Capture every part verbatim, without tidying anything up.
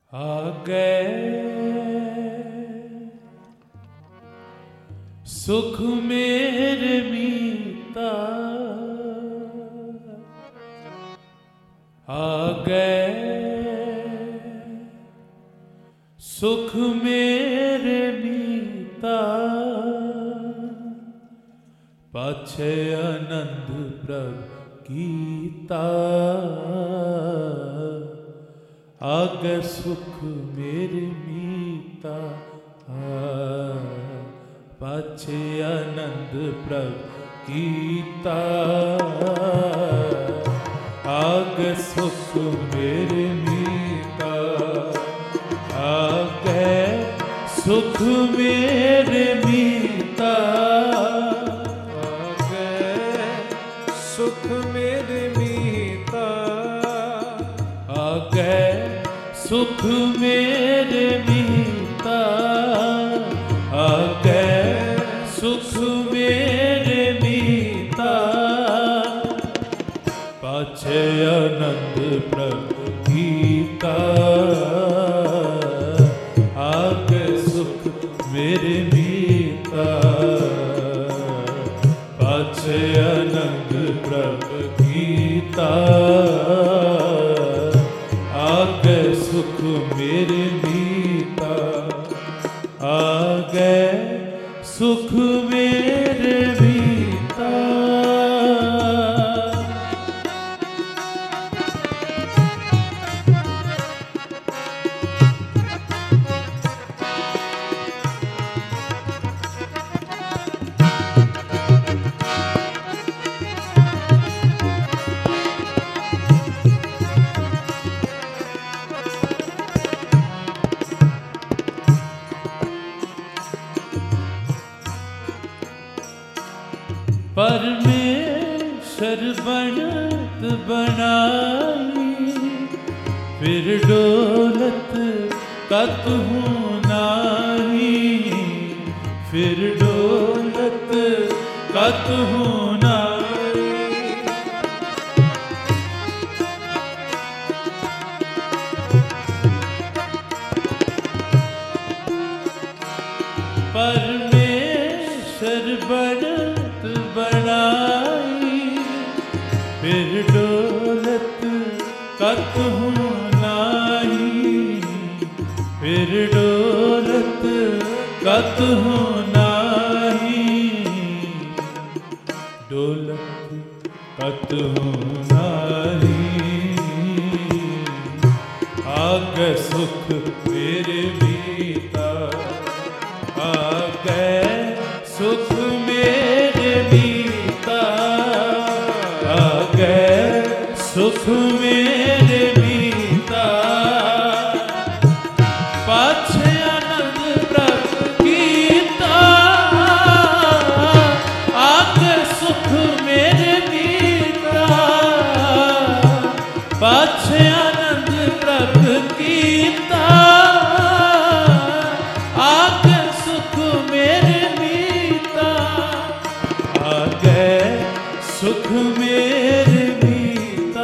आ गए सुख मेरे मीता, आ गए सुख मेरे मीता, पाछे आनंद प्रभ कीता, आगे सुख मेरे मीता, पाछे आनंद प्रभ कीता, आगे सुख मेरे मीता, आगे सुख मेरे मीता, आगे सुख मेरे मीता, आगे सुख मेरे मीता, आगे सुख मेरे मीता, पाछे आनंद प्रभ कीता, आगे सुख मेरे मीता, पाछे आनंद प्रभ कीता, आगे सुख मेरे मीता, आगे सुख मेरे मीता। परमेश्वर बनत बनाई, फिर डोलत कतहु नाही, फिर डोलत कतहु नाही। परमेश्वर बनत बनाई, फिर डोलत कतहु नाही, फिर डोलत कतहु नाही, डोलत कतहु नाही, आगे सुख मेरे मीता, आगे सुख मेरे मीता, आगे सुख मेरे मीता, पाछे आनंद प्रभ कीता, आगे सुख मेरे मीता, पाछे आनंद प्रभ कीता, आगे सुख मेरे मीता, आगे सुख मेरे मीता।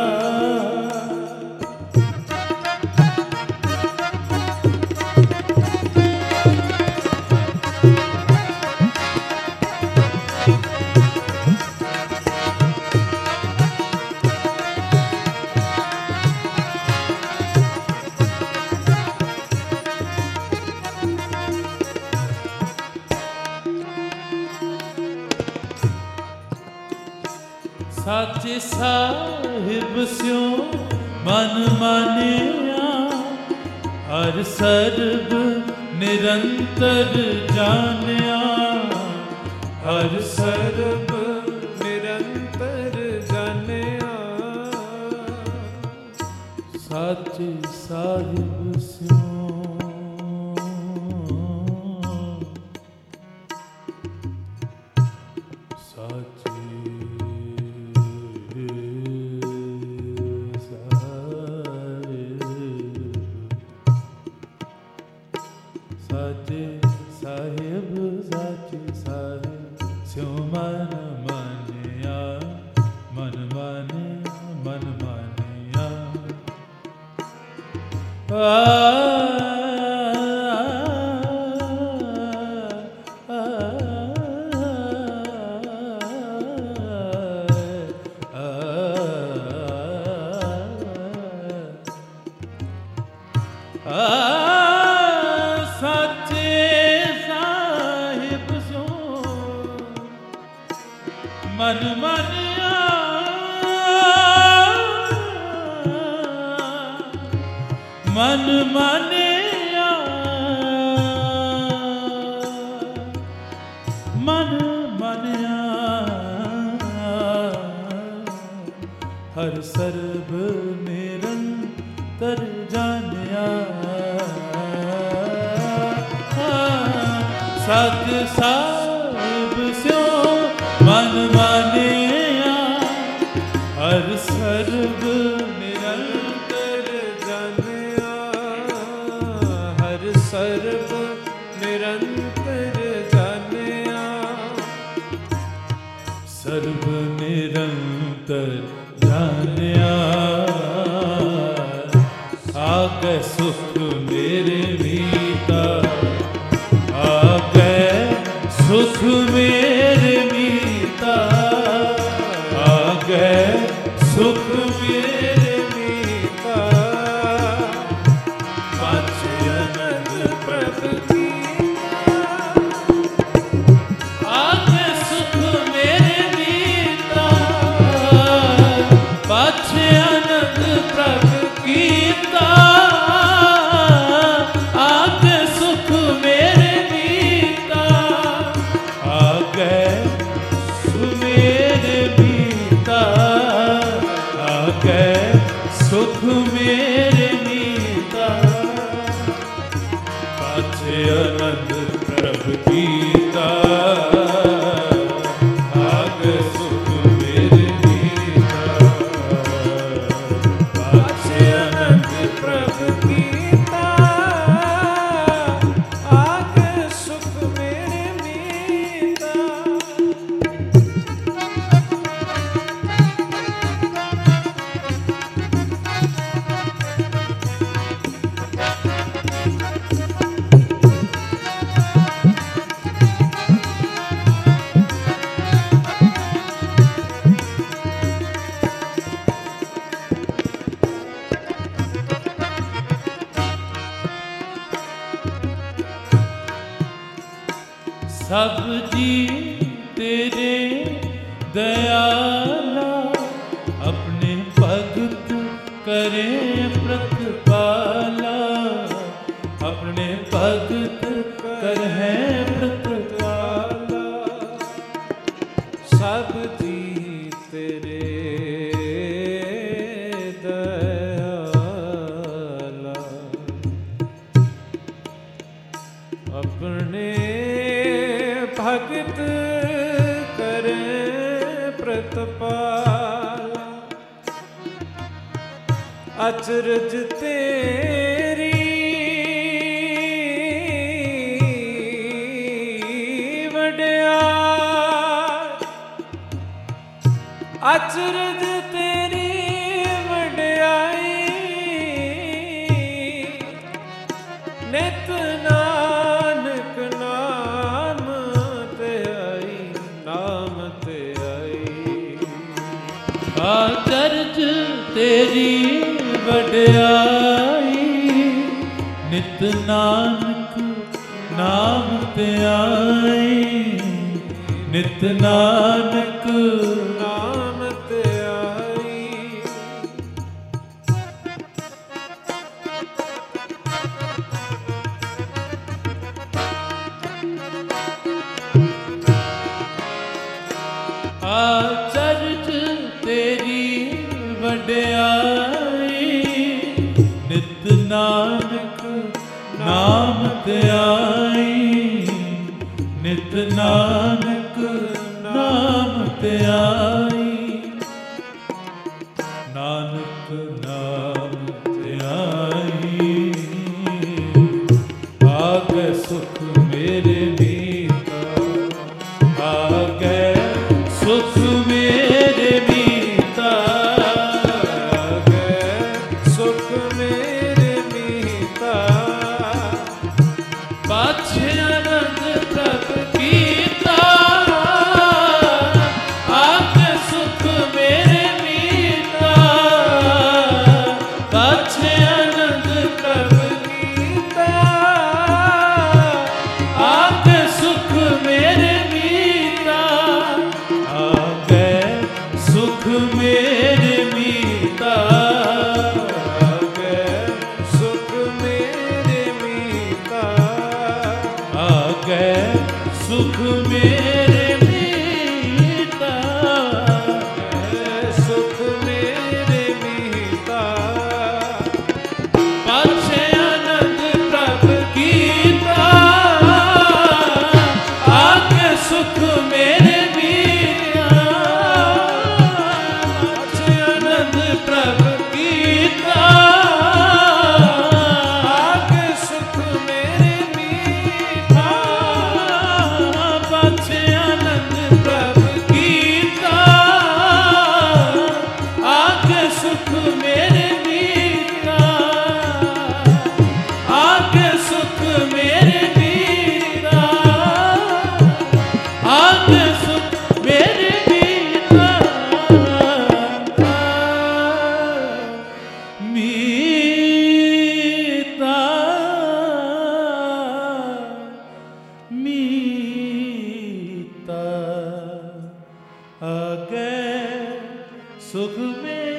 साचे साहिब स्यो मन मानिया, हर सर्ब निरंतर जानिया, हर सर्ब निरंतर जानिया, साचे साहिब स्यो साचे साचे साहिब साचे साहिब स्यो मन मानिया, मन मानिया मन मानिया, आ साचे साहिब सो मन मानिया मन मानिया मन मानिया हर सर्ब निरंतर जानिया सत साहिब स्यो मन मानिया हर सर्ब निरंतर जानिया हर सर्ब निरंतर जानिया सर्ब निरंतर जानिया आगे सुख मेरे मीता आगे सुख मेरे मीता आगे सुख मेरे मीता पाछे अनंत प्रभ कीता आगे सुख मेरे मीता पाछे अनंत प्रभ कीता आगे सुख मेरे मीता आगे सुख मेरे मीता आगे सुख मेरे मीता पाछे आनंद प्रभ कीता आगे सुख मेरे मीता पाछे आनंद प्रभ कीता आगे सुख मेरे मीता सब जी तेरे दयाला अपने भगत करे प्रतिपाला अपने भगत करे प्रतिपाला सब जी तेरे दयाला अपने भगत करे प्रतिपाला अचरज तेरी वड्याई अचरज तेरी वड्याई नित नानक नाम ते आई नाम ते आई आचरज तेरी वड्याई नित नानक नाम ते आई नित नानक नाम ते आई आचरज तेरी वड्याई नित नानक नाम ते आई नित नानक नाम ते आई नानक नाम ते आई आगे सुख मेरे मीता आगे सुख मेरे मीता आगे सुख मेरे मीता पाछे आनंद प्रभ कीता आगे सुख मेरे मीता, सुख मेरे मीता, पाछे आनंद प्रभ कीता, आगे सुख मेरे मीता, पाछे आनंद प्रभ कीता, आगे सुख मेरे मीता, पाछे आनंद प्रभ कीता, आगे सुख मेरे मीता, आगे सुख मेरे मीता, आगे सुख मेरे मीता, मीता, मीता, आगे सुख मेरे